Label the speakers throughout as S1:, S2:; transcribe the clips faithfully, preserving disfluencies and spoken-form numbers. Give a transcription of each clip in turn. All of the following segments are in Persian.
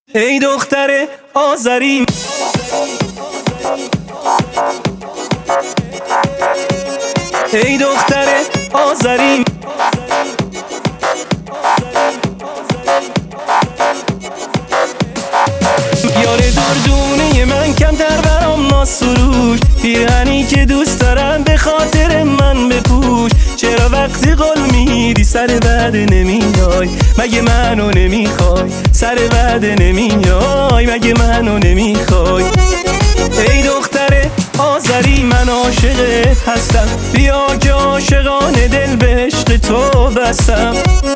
S1: ای دختر آذری، ای دختر آذری، یار دردونه من کمتر برام ناز سروش، پیرهنی که دوست دارم به خاطر من بپوش. چرا وقتی قول میدی سر وعده نمیای؟ مگه منو نمیخوای؟ سر وعده نمیای؟ مگه منو نمیخوای؟ ای دختر آذری، من عاشقت هستم، بیا که عاشقانه دل به عشق تو بستم.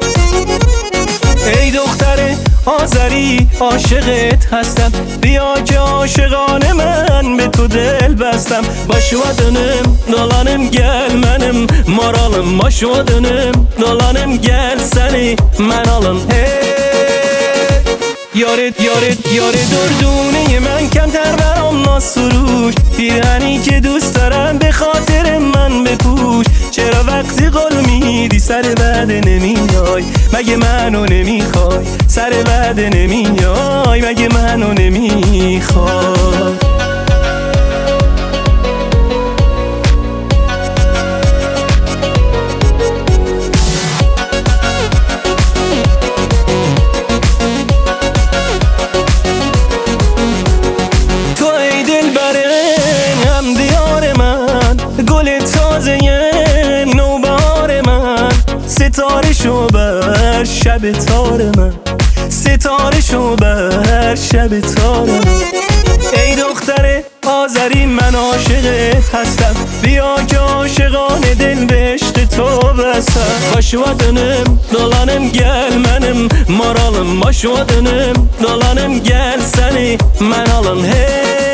S1: ای دختر آذری، عاشقت هستم، بیا که عاشقانه من به تو دل bastım. Başıma dönüm, dolanım gel menim moralım. Başıma dönüm, dolanım gel seni men alım. Hey Yaret yaret yaret durdune من کمتر برام ناز سروش، پیرهنی که دوست دارم به خاطر من بپوش. چرا وقتی قول میدی سر وعده نمیای؟ مگه منو نمیخوای؟ سر وعده نمیای؟ مگه منو نمیخوای؟ ستاره شو بر شب تار من، ستاره شو بر شب تار من. ای دختر آذری، من عاشقت هستم، بیا که عاشقانه دل به عشق تو بستم. Başıma dönüm, dolanım gel menim moralım. Başıma dönüm, dolanım gel seni men alım. Hey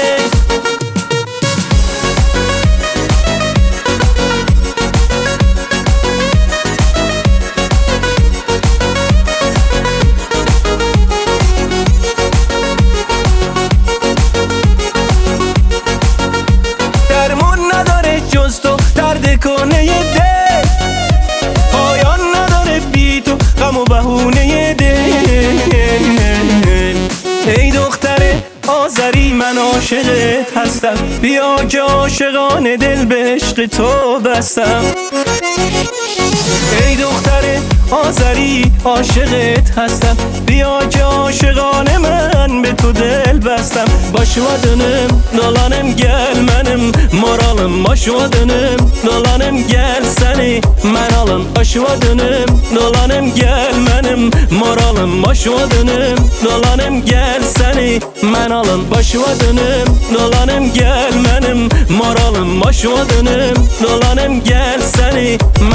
S1: کنه دل، پایان نداره بی تو غم و بهونه دل. ای دختر آذری، من عاشقت هستم، بیا که عاشقانه دل به عشق تو بستم. ای دختر آذری، عاشقت هستم، بیا که عاشقانه من به تو دل bastım. Başıma dönüm, dolanım gel menim moralım. Başıma dönüm, dolanım gel seni men alım. Başıma dönüm, dolanım gel menim moralım. Başıma dönüm, dolanım gel seni men alım. Başıma dönüm, dolanım gel menim moralım. Başıma dönüm, dolanım gel seni